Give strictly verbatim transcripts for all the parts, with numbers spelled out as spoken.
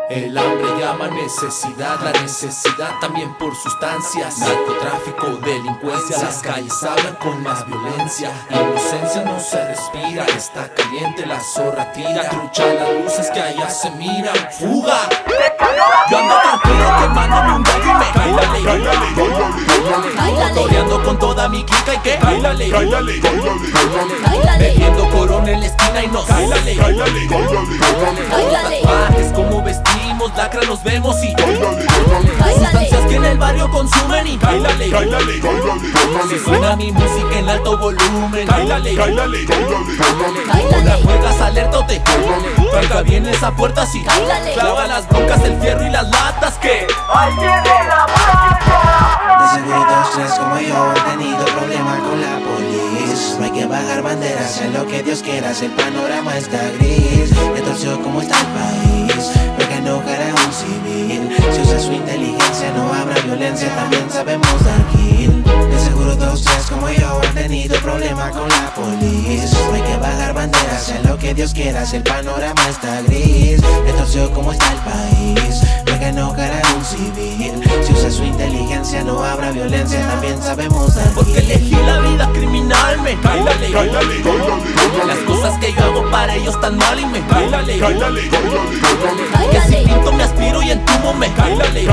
El hambre llama necesidad, la necesidad también por sustancias. Narcotráfico, delincuencia, las calles hablan con más violencia. Inocencia no se respira, está caliente, la zorra tira. Trucha las luces que allá se miran, fuga. Yo ando tranquilo quemándome un gallo y me cáilale, motoreando con toda mi clica y que cáilale, bebiendo corona en la esquina y nos cáilale, tatuajes como vestimos, lacra nos vemos y sustancias que en el barrio consumen y cáilale, si suena mi música en alto volumen, cáilale, con las juegas alerta o te tranca bien esa puerta así, clava las broncas, el fierro y las latas que ahí viene la bronca. De seguro dos, tres como yo han tenido problemas con la policía. No hay que bajar banderas, sea lo que Dios quiera, el panorama está gris. De torció como está el país, no que enojar a un civil. Si usa su inteligencia no habrá violencia, también sabemos dar kill. De seguro dos, tres como yo han tenido problemas con la policía. No hay que bajar banderas, sea lo que Dios quiera, el panorama está gris. De torció como está el país, no que enojar a un civil. Si usa su inteligencia no habrá violencia, también sabemos dar kill. Porque elegí la vida criminal, me cáilale, las cosas que yo hago para ellos tan mal y me cáilale, que si pinto me aspiro y entumo me cáilale,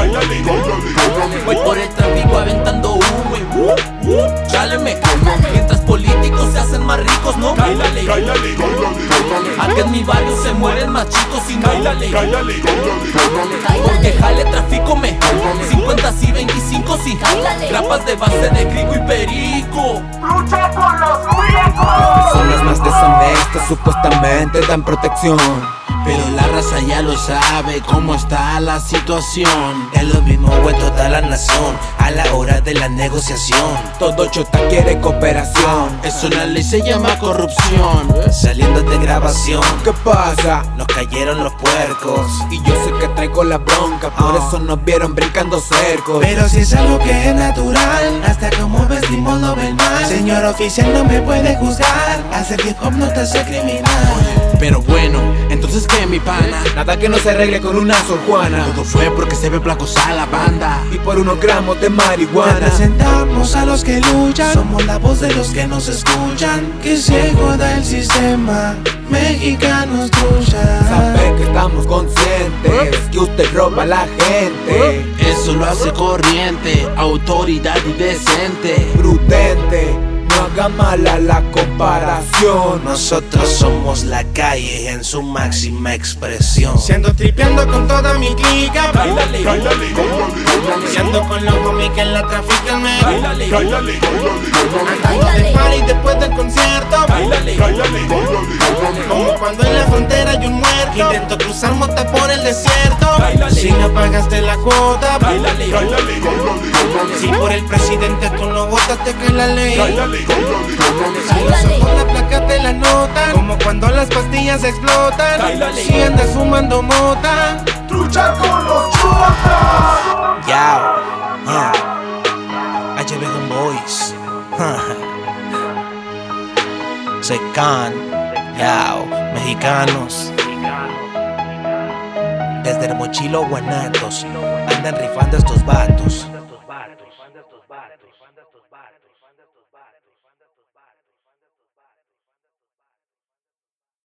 voy por el tráfico aventando humo y uh, uh, cháleme, mientras políticos se hacen más ricos, no cáilale, aquí en mi barrio se mueren más chicos y cáilale, porque jale tráfico me cincuenta y veinticinco sí, grapas de base de crico y perico. Lucha con los ricos. Personas más deshonestas supuestamente dan protección, pero la raza ya lo sabe cómo está la situación. Es lo mismo en toda la nación a la hora de la negociación. todo chota quiere cooperación. Eso en la ley se llama corrupción. Saliendo de grabación, ¿Qué pasa? nos cayeron los puercos. Y yo sé que traigo la bronca, por Oh. eso nos vieron brincando cercos. Pero si es algo que es natural, hasta como vestimos lo ven mal. Señor oficial no me puede juzgar, hacer hip hop no te hace criminal. Pero bueno, entonces que mi pana, Nada que no se arregle con una Sor Juana, todo fue porque se ve placosa la banda. y por unos gramos de marihuana. Representamos a los que luchan, somos la voz de los que nos escuchan. Que se joda el sistema, mexicanos trucha. Sabe que estamos conscientes que usted roba a la gente. Eso lo hace corriente, autoridad y decente. Prudente, no haga mala la comparación. Nosotros somos la calle en su máxima expresión. Siendo tripeando con toda mi clica, Cáilale, siendo con los homies que la trafican, me cáilale, andando de party después del concierto, cáilale, como cuando en la frontera hay un muerto. Intento cruzar mota por el desierto. Si no pagaste la cuota, cáilale, si por el presidente tú no votas te cae la ley. Si los ojos la placa te la notan, como cuando las pastillas explotan. Cáilale. Si andas fumando mota, Lucha con los chupas. Yao, uh. H B Boys, soy Khan, Yao, mexicanos. Desde el mochilo Guanatos andan rifando estos vatos.